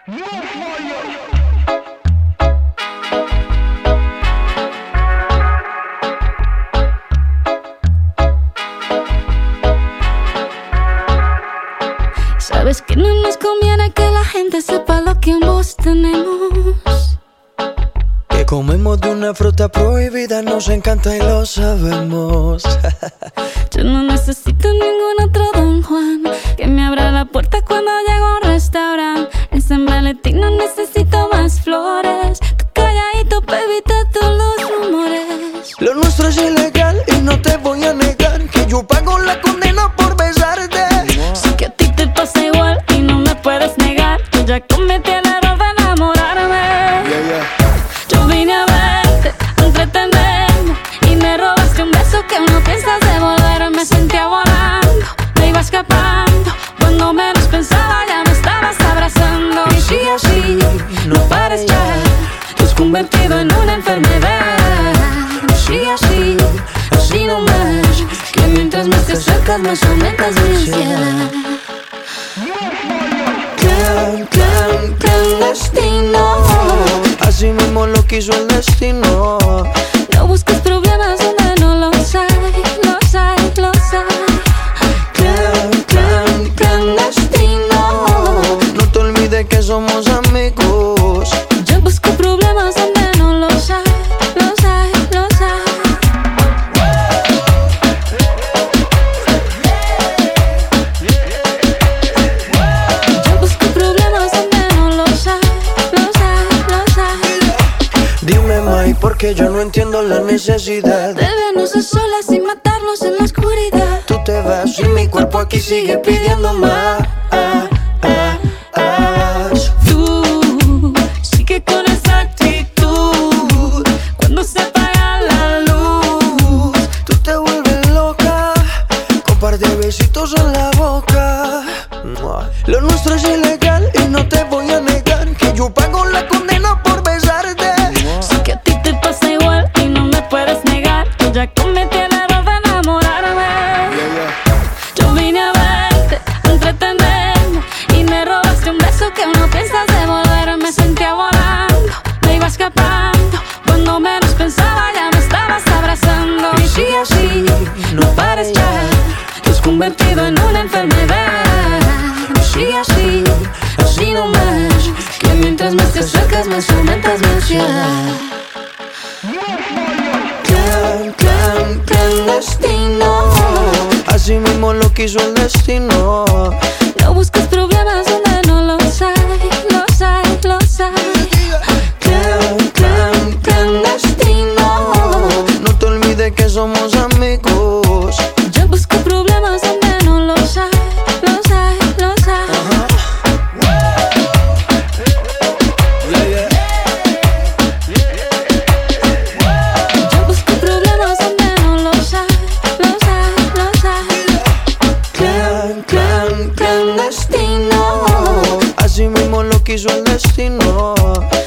Sabes que no nos conviene que la gente sepa lo que ambos tenemos. Que comemos de una fruta prohibida, nos encanta y lo sabemos. Yo no necesito ningún otro Don Juan que me abra la puerta cuando llego a un restaurante. En San Valentín no necesito más flores. Tú calladito, baby, te todos los rumores. Lo nuestro es ilegal y no te voy a negar que yo pago la condena por besarte. Sé que a ti te pasa igual y no me puedes negar. Yo ya cometí el error de enamorarme. Yo vine a verte, a entretenerme, y me robaste un beso que no piensas devolver. Me sentía volando, me iba escapando. Cuando menos pensaba ya me estabas abrazando. Y sigue así, no pares ya. Te has convertido en una enfermedad. Sigue así, así no más. Que mientras más te acercas más aumentas mi ansiedad. Clandestino, así mismo lo quiso el destino. No busques problemas donde no los hay, los hay, los hay. Clandestino, no te olvides que somos amigos. Yo busco problemas donde no los hay, los hay, los hay. Yo busco problemas donde no los hay, los hay, los hay. Dime, Mai, porque yo no entiendo la necesidad De vernos a solas sin matarnos en la oscuridad. Tú te vas y mi cuerpo aquí sigue pidiendo más. Tú sigue con esa actitud. Cuando se apaga la luz, Tú te vuelves loca con par de besitos en la boca. Lo nuestro es ilegal y no te voy a negar que yo pago la condena por besarte. sé que a ti te pasa igual y no me puedes negar. Yo ya cometí el error de enamorarme. Yo vine a verte, a entretenerme, y me robaste un beso que no piensas devolver. Me sentía volando, me iba escapando. Cuando menos pensaba ya me estabas abrazando. Y sigue así, no pares ya. Te has convertido en una enfermedad. Sigue así, así no más. Que mientras más te acercas más aumentas mi ansiedad. Clandestino, así mismo lo quiso el destino. No busques problemas donde no los hay, los hay, los hay. Clandestino, no te olvides que somos amigos. Yo busco problemas donde no los hay, los hay, los hay. Yo busco problemas donde no los hay, los hay, los hay. Clandestino, así mismo lo quiso el destino.